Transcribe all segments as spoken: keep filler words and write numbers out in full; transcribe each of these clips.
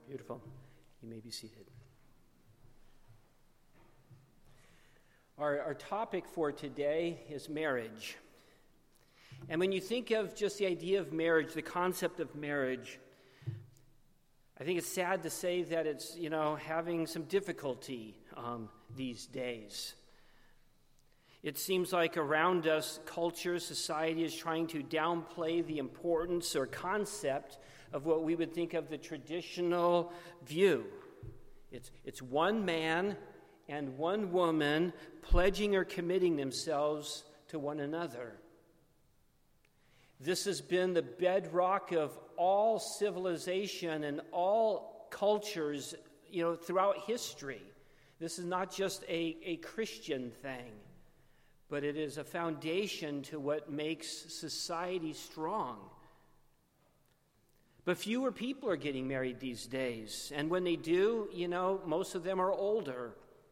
Beautiful. You may be seated. Our, our topic for today is marriage. And when you think of just the idea of marriage, the concept of marriage, I think it's sad to say that it's, you know, having some difficulty um, these days. It seems like around us, culture, society is trying to downplay the importance or concept of what we would think of the traditional view. It's, it's one man and one woman pledging or committing themselves to one another. This has been the bedrock of all civilization and all cultures, you know, throughout history. This is not just a, a Christian thing, but it is a foundation to what makes society strong. But fewer people are getting married these days, and when they do, you know, most of them are older.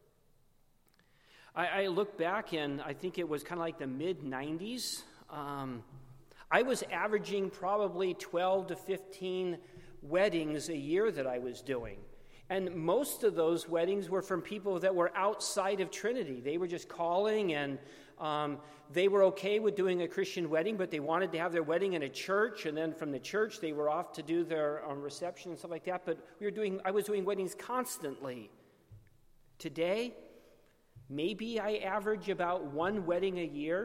I, I look back, and I think it was kind of like the mid nineties. Um, I was averaging probably twelve to fifteen weddings a year that I was doing. And most of those weddings were from people that were outside of Trinity. They were just calling, and um, they were okay with doing a Christian wedding, but they wanted to have their wedding in a church, and then from the church they were off to do their um, reception and stuff like that. But we were doing, I was doing weddings constantly. Today, maybe I average about one wedding a year.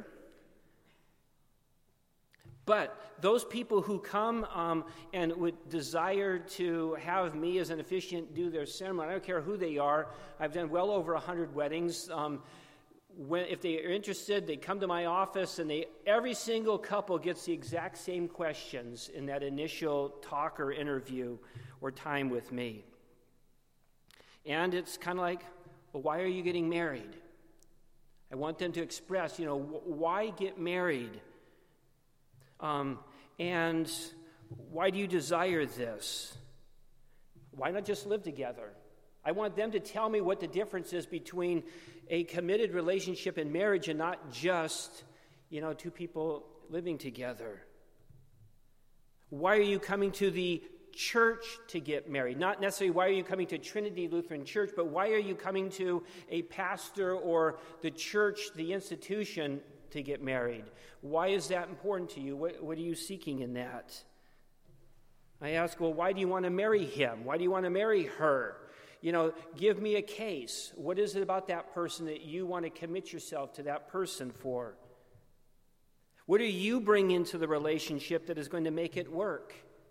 But those people who come um, and would desire to have me as an officiant do their ceremony, I don't care who they are. I've done well over one hundred weddings. Um, when, if they are interested, they come to my office, and they every single couple gets the exact same questions in that initial talk or interview or time with me. And it's kind of like, well, why are you getting married? I want them to express, you know, why get married? Um, and why do you desire this? Why not just live together? I want them to tell me what the difference is between a committed relationship and marriage and not just, you know, two people living together. Why are you coming to the church to get married? Not necessarily why are you coming to Trinity Lutheran Church, but why are you coming to a pastor or the church, the institution, to get married? Why is that important to you? What, what are you seeking in that? I ask, well, why do you want to marry him? Why do you want to marry her? You know, give me a case. What is it about that person that you want to commit yourself to that person for? What do you bring into the relationship that is going to make it work?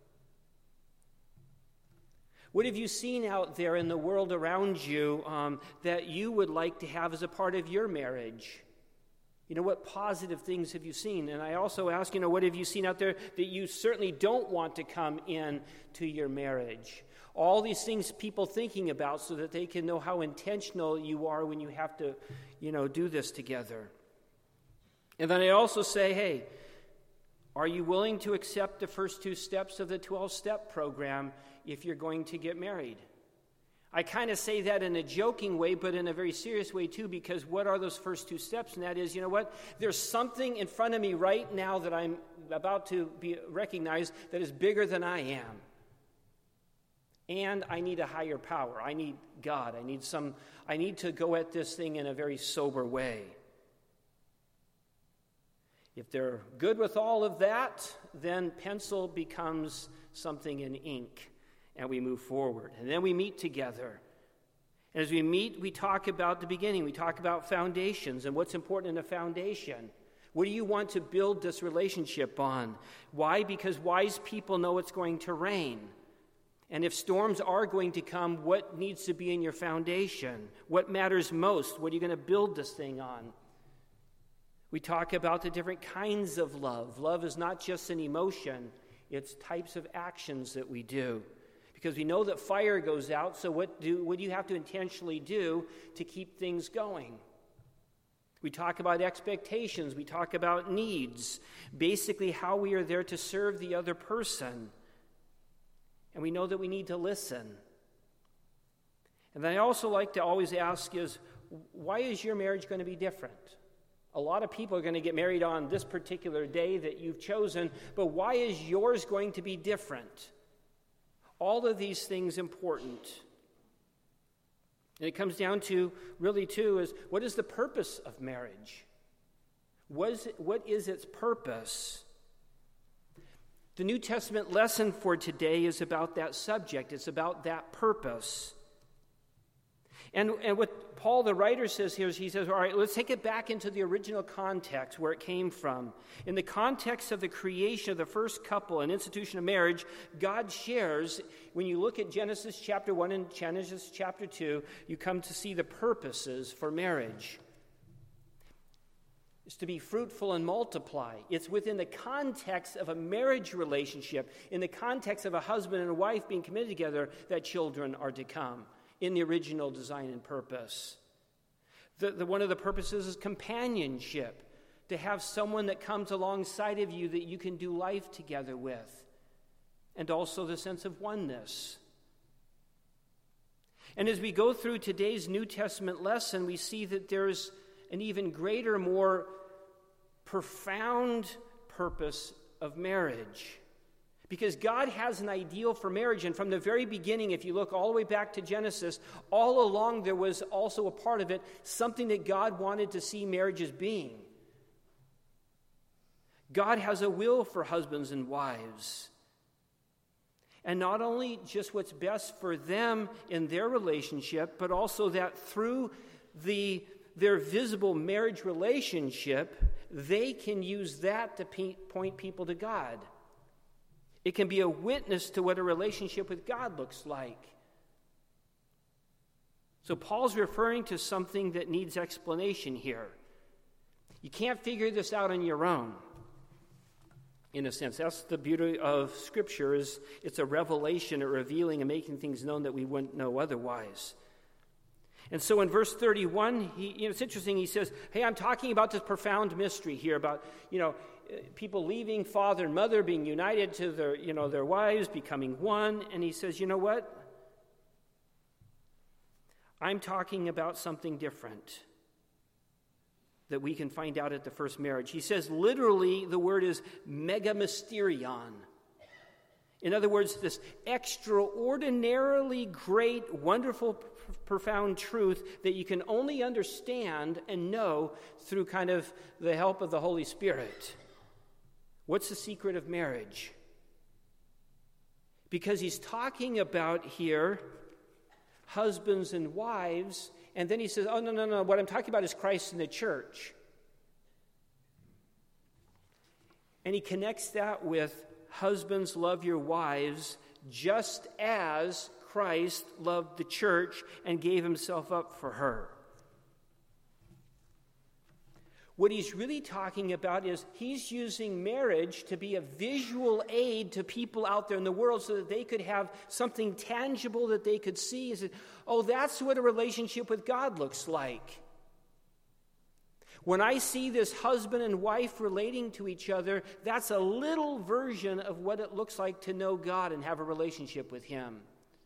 What have you seen out there in the world around you um, that you would like to have as a part of your marriage? You know, what positive things have you seen? And I also ask, you know, what have you seen out there that you certainly don't want to come in to your marriage? All these things people thinking about so that they can know how intentional you are when you have to, you know, do this together. And then I also say, hey, are you willing to accept the first two steps of the twelve-step program if you're going to get married? I kind of say that in a joking way, but in a very serious way too, because what are those first two steps? And that is, you know what? There's something in front of me right now that I'm about to be recognized that is bigger than I am. And I need a higher power. I need God. I need some, I need to go at this thing in a very sober way. If they're good with all of that, then pencil becomes something in ink. And we move forward. And then we meet together. And as we meet, we talk about the beginning. We talk about foundations and what's important in a foundation. What do you want to build this relationship on? Why? Because wise people know it's going to rain. And if storms are going to come, what needs to be in your foundation? What matters most? What are you going to build this thing on? We talk about the different kinds of love. Love is not just an emotion. It's types of actions that we do. Because we know that fire goes out, so what do, what do you have to intentionally do to keep things going? We talk about expectations. We talk about needs. Basically, how we are there to serve the other person. And we know that we need to listen. And then I also like to always ask is, why is your marriage going to be different? A lot of people are going to get married on this particular day that you've chosen, but why is yours going to be different? All of these things important. And it comes down to, really too, is what is the purpose of marriage? What is, it, what is its purpose? The New Testament lesson for today is about that subject. It's about that purpose. And, and what Paul, the writer, says here is he says, all right, let's take it back into the original context where it came from. In the context of the creation of the first couple and institution of marriage, God shares, when you look at Genesis chapter one and Genesis chapter two, you come to see the purposes for marriage. It's to be fruitful and multiply. It's within the context of a marriage relationship, in the context of a husband and a wife being committed together, that children are to come. In the original design and purpose. The, the, one of the purposes is companionship, to have someone that comes alongside of you that you can do life together with, and also the sense of oneness. And as we go through today's New Testament lesson, we see that there's an even greater, more profound purpose of marriage. Because God has an ideal for marriage, and from the very beginning, if you look all the way back to Genesis, all along there was also a part of it, something that God wanted to see marriage as being. God has a will for husbands and wives. And not only just what's best for them in their relationship, but also that through the their visible marriage relationship, they can use that to pe- point people to God. It can be a witness to what a relationship with God looks like. So Paul's referring to something that needs explanation here. You can't figure this out on your own, in a sense. That's the beauty of Scripture, is it's a revelation, a revealing, and making things known that we wouldn't know otherwise. And so in verse thirty-one, he, you know, it's interesting, he says, hey, I'm talking about this profound mystery here about, you know, people leaving father and mother, being united to their, you know, their wives, becoming one. And he says, you know what? I'm talking about something different that we can find out at the first marriage. He says, literally, the word is megamysterion. In other words, this extraordinarily great, wonderful, p- profound truth that you can only understand and know through kind of the help of the Holy Spirit. What's the secret of marriage? Because he's talking about here husbands and wives, and then he says, oh, no, no, no, what I'm talking about is Christ and the church. And he connects that with husbands, love your wives, just as Christ loved the church and gave himself up for her. What he's really talking about is he's using marriage to be a visual aid to people out there in the world so that they could have something tangible that they could see. He said, oh, that's what a relationship with God looks like. When I see this husband and wife relating to each other, that's a little version of what it looks like to know God and have a relationship with him.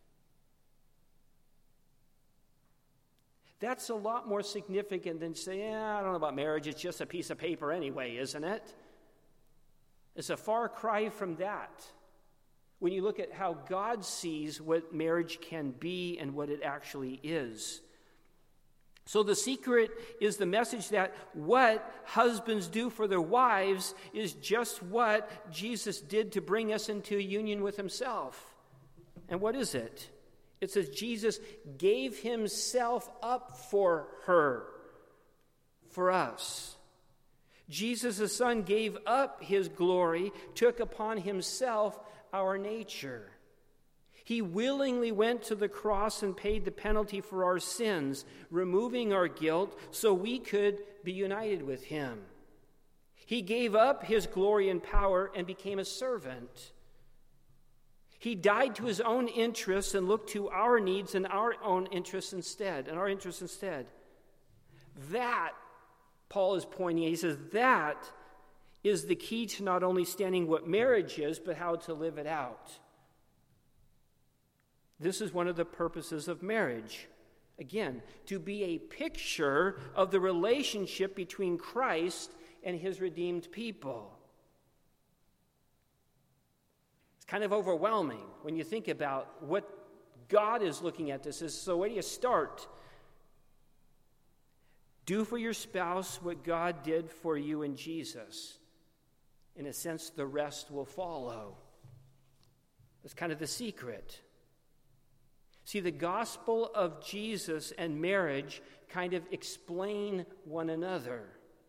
That's a lot more significant than saying, yeah, I don't know about marriage, it's just a piece of paper anyway, isn't it? It's a far cry from that. When you look at how God sees what marriage can be and what it actually is. So the secret is the message that what husbands do for their wives is just what Jesus did to bring us into union with himself. And what is it? It says Jesus gave himself up for her, for us. Jesus, the Son, gave up his glory, took upon himself our nature. He willingly went to the cross and paid the penalty for our sins, removing our guilt so we could be united with him. He gave up his glory and power and became a servant. He died to his own interests and looked to our needs and our own interests instead, and our interests instead. That, Paul is pointing at, he says, that is the key to not only understanding what marriage is, but how to live it out. This is one of the purposes of marriage. Again, to be a picture of the relationship between Christ and his redeemed people. kind of overwhelming when you think about what God is looking at this. Is so where do you start? Do for your spouse what God did for you in Jesus. In a sense, the rest will follow. That's kind of the secret. See, the gospel of Jesus and marriage kind of explain one another.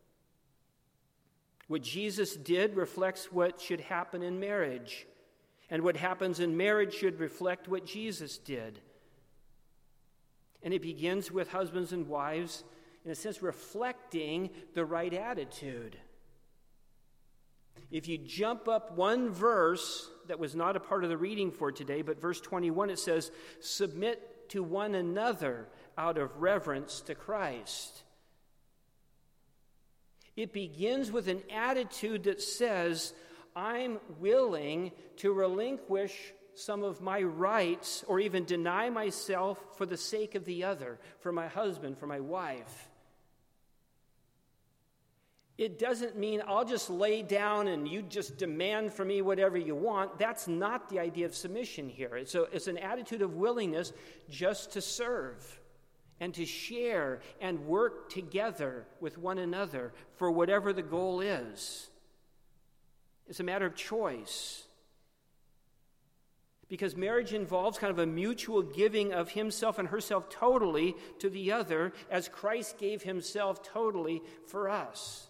What Jesus did reflects what should happen in marriage. And what happens in marriage should reflect what Jesus did. And it begins with husbands and wives, in a sense, reflecting the right attitude. If you jump up one verse that was not a part of the reading for today, but verse twenty-one, it says, submit to one another out of reverence to Christ. It begins with an attitude that says, I'm willing to relinquish some of my rights or even deny myself for the sake of the other, for my husband, for my wife. It doesn't mean I'll just lay down and you just demand from me whatever you want. That's not the idea of submission here. It's, a, it's an attitude of willingness just to serve and to share and work together with one another for whatever the goal is. It's a matter of choice. Because marriage involves kind of a mutual giving of himself and herself totally to the other, as Christ gave himself totally for us.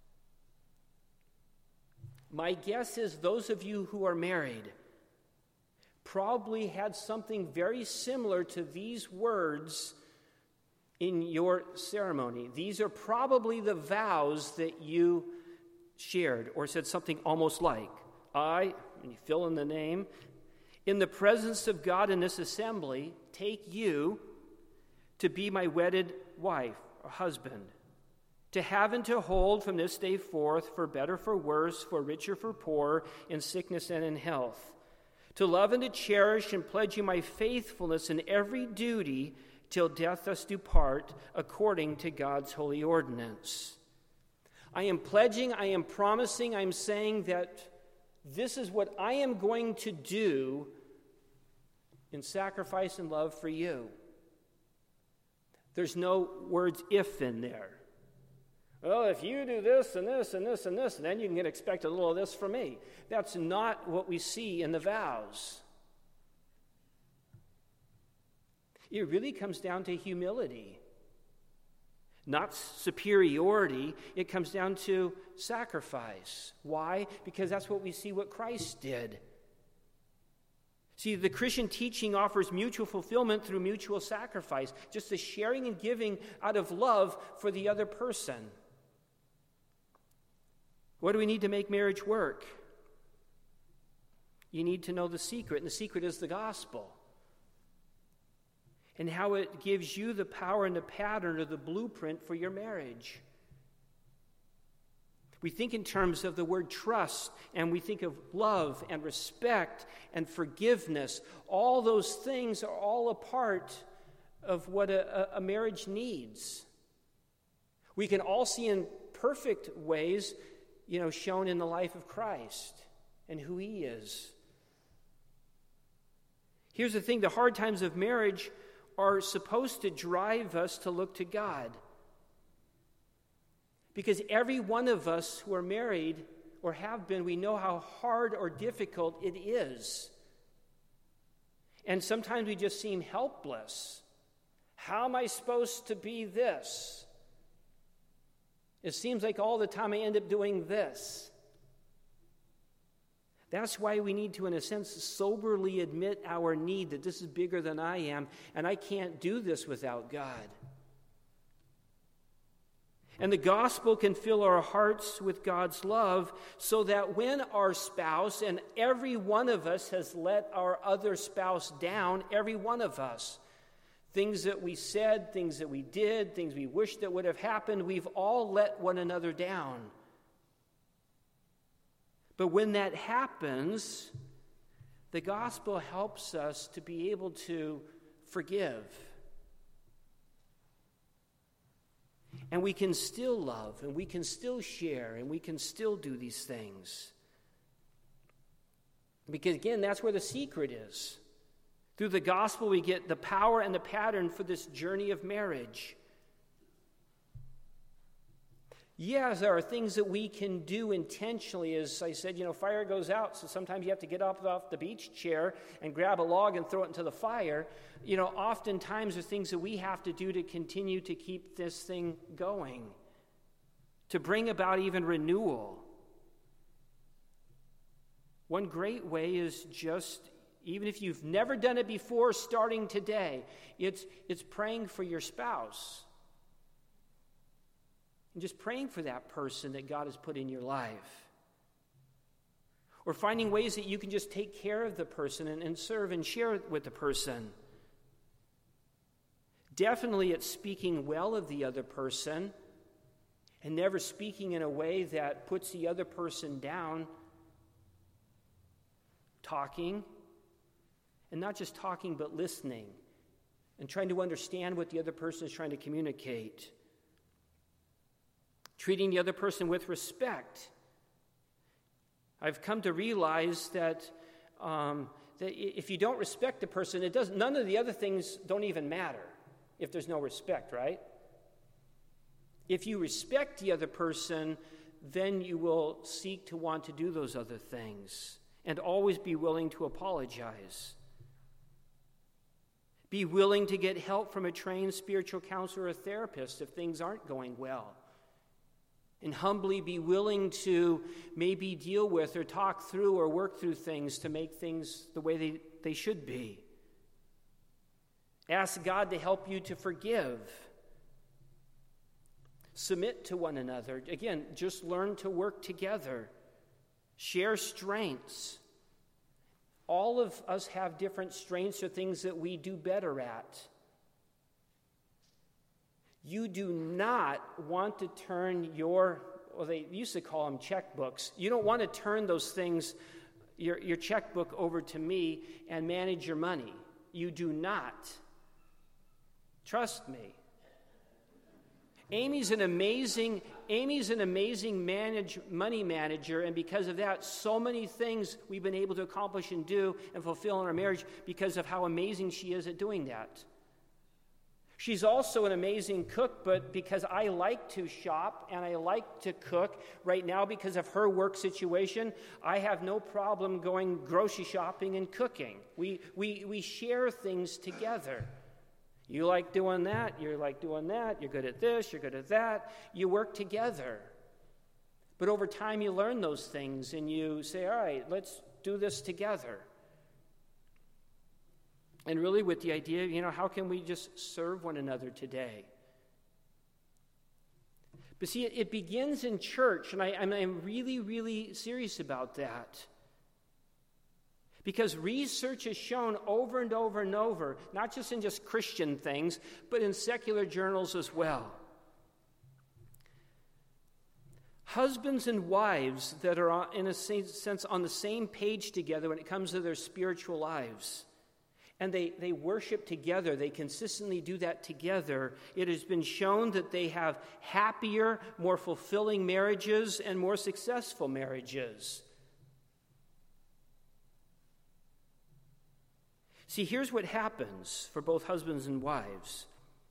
My guess is those of you who are married probably had something very similar to these words in your ceremony. These are probably the vows that you shared or said something almost like, I, and you fill in the name, in the presence of God in this assembly, take you to be my wedded wife or husband, to have and to hold from this day forth, for better, for worse, for richer, for poorer, in sickness and in health, to love and to cherish and pledge you my faithfulness in every duty till death us do part, according to God's holy ordinance. I am pledging, I am promising, I'm saying that this is what I am going to do in sacrifice and love for you. There's no words if in there. Well, if you do this and this and this and this, then you can expect a little of this from me. That's not what we see in the vows. It really comes down to humility, not superiority. It comes down to sacrifice. Why? Because that's what we see what Christ did. See, the Christian teaching offers mutual fulfillment through mutual sacrifice, just the sharing and giving out of love for the other person. What do we need to make marriage work? You need to know the secret, and the secret is the gospel. And how it gives you the power and the pattern or the blueprint for your marriage. We think in terms of the word trust, and we think of love and respect and forgiveness. All those things are all a part of what a, a marriage needs. We can all see in perfect ways, you know, shown in the life of Christ and who he is. Here's the thing, the hard times of marriage are supposed to drive us to look to God. Because every one of us who are married or have been, we know how hard or difficult it is. And sometimes we just seem helpless. How am I supposed to be this? It seems like all the time I end up doing this. That's why we need to, in a sense, soberly admit our need that this is bigger than I am, and I can't do this without God. And the gospel can fill our hearts with God's love so that when our spouse, and every one of us has let our other spouse down, every one of us, things that we said, things that we did, things we wish that would have happened, we've all let one another down. But when that happens, the gospel helps us to be able to forgive. And we can still love, and we can still share, and we can still do these things. Because again, that's where the secret is. Through the gospel, we get the power and the pattern for this journey of marriage. Yes, there are things that we can do intentionally. As I said, you know, fire goes out, so sometimes you have to get up off the beach chair and grab a log and throw it into the fire. You know, oftentimes there are things that we have to do to continue to keep this thing going, to bring about even renewal. One great way is just, even if you've never done it before, starting today, it's, it's praying for your spouse. And just praying for that person that God has put in your life. Or finding ways that you can just take care of the person and, and serve and share with the person. Definitely it's speaking well of the other person and never speaking in a way that puts the other person down. Talking, and not just talking, but listening and trying to understand what the other person is trying to communicate. Treating the other person with respect. I've come to realize that, um, that if you don't respect the person, it doesn't. None of the other things don't even matter if there's no respect, right? If you respect the other person, then you will seek to want to do those other things and always be willing to apologize. Be willing to get help from a trained spiritual counselor or therapist if things aren't going well. And humbly be willing to maybe deal with or talk through or work through things to make things the way they, they should be. Ask God to help you to forgive. Submit to one another. Again, just learn to work together. Share strengths. All of us have different strengths or things that we do better at. You do not want to turn your, well, they used to call them checkbooks. You don't want to turn those things, your, your checkbook over to me and manage your money. You do not. Trust me. Amy's an amazing, Amy's an amazing manage, money manager, and because of that, so many things we've been able to accomplish and do and fulfill in our marriage because of how amazing she is at doing that. She's also an amazing cook, but because I like to shop and I like to cook, right now because of her work situation, I have no problem going grocery shopping and cooking. We, we, we share things together. You like doing that, you like doing that, you're good at this, you're good at that. You work together. But over time you learn those things and you say, all right, let's do this together. And really with the idea, you know, how can we just serve one another today? But see, it, it begins in church, and I, I'm really, really serious about that. Because research has shown over and over and over, not just in just Christian things, but in secular journals as well. Husbands and wives that are, in a sense, on the same page together when it comes to their spiritual lives. And they, they worship together. They consistently do that together. It has been shown that they have happier, more fulfilling marriages and more successful marriages. See, here's what happens for both husbands and wives.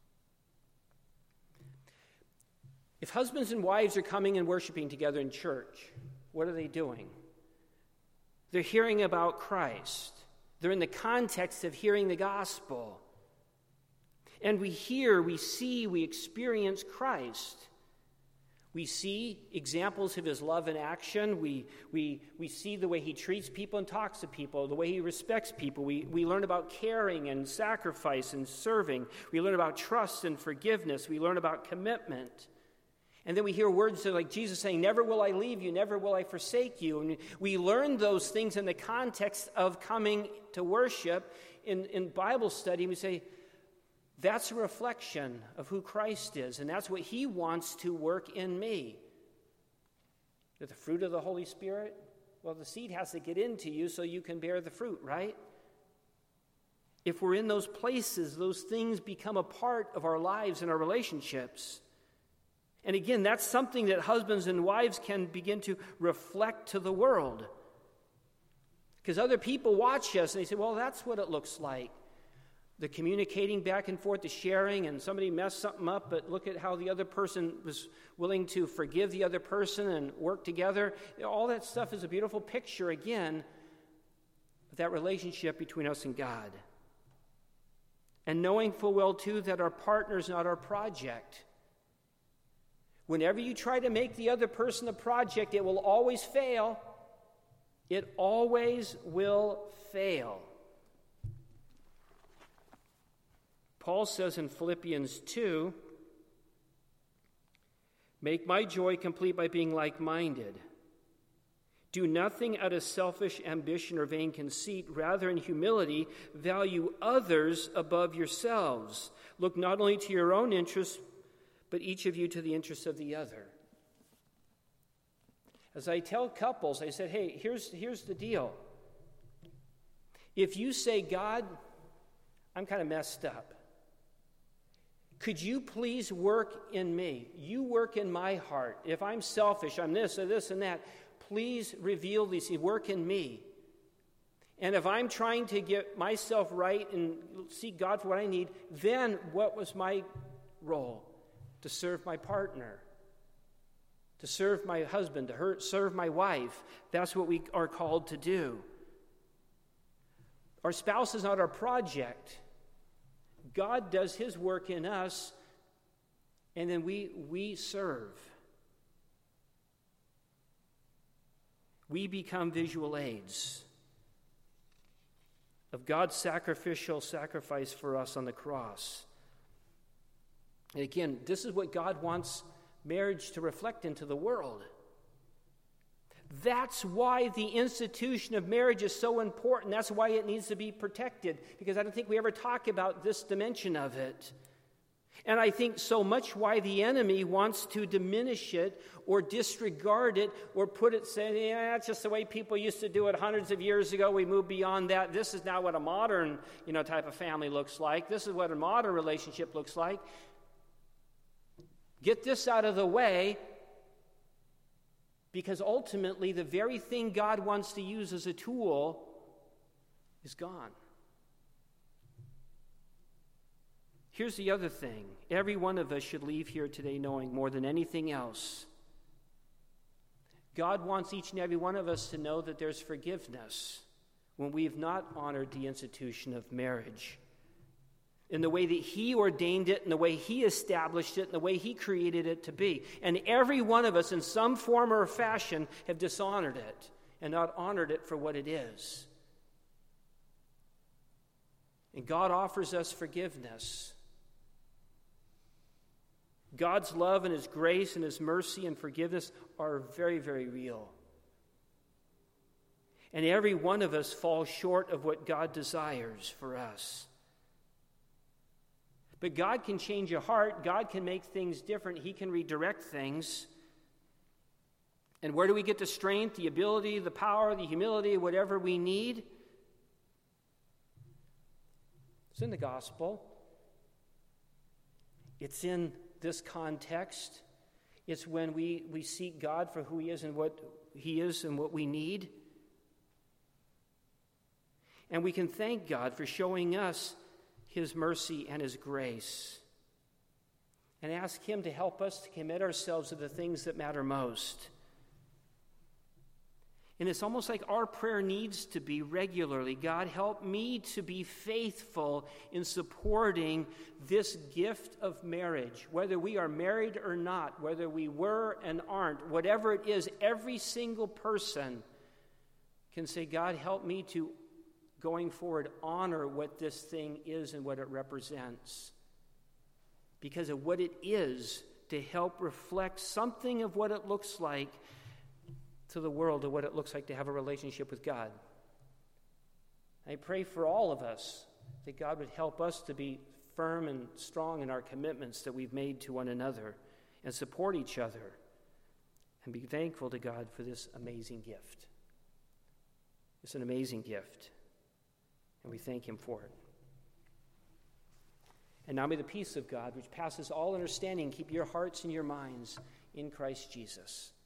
If husbands and wives are coming and worshiping together in church, what are they doing? They're hearing about Christ. They're in the context of hearing the gospel. And we hear, we see, we experience Christ. We see examples of his love in action. We, we, we see the way he treats people and talks to people, the way he respects people. We, we learn about caring and sacrifice and serving. We learn about trust and forgiveness. We learn about commitment. And then we hear words like Jesus saying, never will I leave you, never will I forsake you. And we learn those things in the context of coming to worship in, in Bible study. We say, that's a reflection of who Christ is, and that's what he wants to work in me. The fruit of the Holy Spirit, well, the seed has to get into you so you can bear the fruit, right? If we're in those places, those things become a part of our lives and our relationships. And again, that's something that husbands and wives can begin to reflect to the world. Because other people watch us and they say, well, that's what it looks like. The communicating back and forth, the sharing, and somebody messed something up, but look at how the other person was willing to forgive the other person and work together. All that stuff is a beautiful picture, again, of that relationship between us and God. And knowing full well, too, that our partner is not our project. Whenever you try to make the other person a project, it will always fail. It always will fail. Paul says in Philippians two, make my joy complete by being like-minded. Do nothing out of selfish ambition or vain conceit. Rather, in humility, value others above yourselves. Look not only to your own interests, but each of you to the interests of the other. As I tell couples, I said, hey, here's, here's the deal. If you say, God, I'm kind of messed up. Could you please work in me? You work in my heart. If I'm selfish, I'm this or this and that, please reveal these things. Work in me. And if I'm trying to get myself right and seek God for what I need, then what was my role? To serve my partner, to serve my husband, to hurt, serve my wife. That's what we are called to do. Our spouse is not our project. God does his work in us, and then we, we serve. We become visual aids of God's sacrificial sacrifice for us on the cross. And again, this is what God wants marriage to reflect into the world. That's why the institution of marriage is so important. That's why it needs to be protected, because I don't think we ever talk about this dimension of it. And I think so much why the enemy wants to diminish it or disregard it or put it saying, yeah, that's just the way people used to do it hundreds of years ago. We moved beyond that. This is now what a modern, you know, type of family looks like. This is what a modern relationship looks like. Get this out of the way, because ultimately the very thing God wants to use as a tool is gone. Here's the other thing. Every one of us should leave here today knowing more than anything else, God wants each and every one of us to know that there's forgiveness when we've not honored the institution of marriage in the way that he ordained it, in the way he established it, in the way he created it to be. And every one of us in some form or fashion have dishonored it and not honored it for what it is. And God offers us forgiveness. God's love and his grace and his mercy and forgiveness are very, very real. And every one of us falls short of what God desires for us. But God can change a heart. God can make things different. He can redirect things. And where do we get the strength, the ability, the power, the humility, whatever we need? It's in the gospel. It's in this context. It's when we, we seek God for who he is and what he is and what we need. And we can thank God for showing us his mercy and his grace, and ask him to help us to commit ourselves to the things that matter most. And it's almost like our prayer needs to be regularly, God, help me to be faithful in supporting this gift of marriage, whether we are married or not, whether we were and aren't, whatever it is. Every single person can say, God, help me to, going forward, honor what this thing is and what it represents, because of what it is to help reflect something of what it looks like to the world, of what it looks like to have a relationship with God. I pray for all of us that God would help us to be firm and strong in our commitments that we've made to one another and support each other and be thankful to God for this amazing gift. It's an amazing gift. And we thank him for it. And now may the peace of God, which passes all understanding, keep your hearts and your minds in Christ Jesus.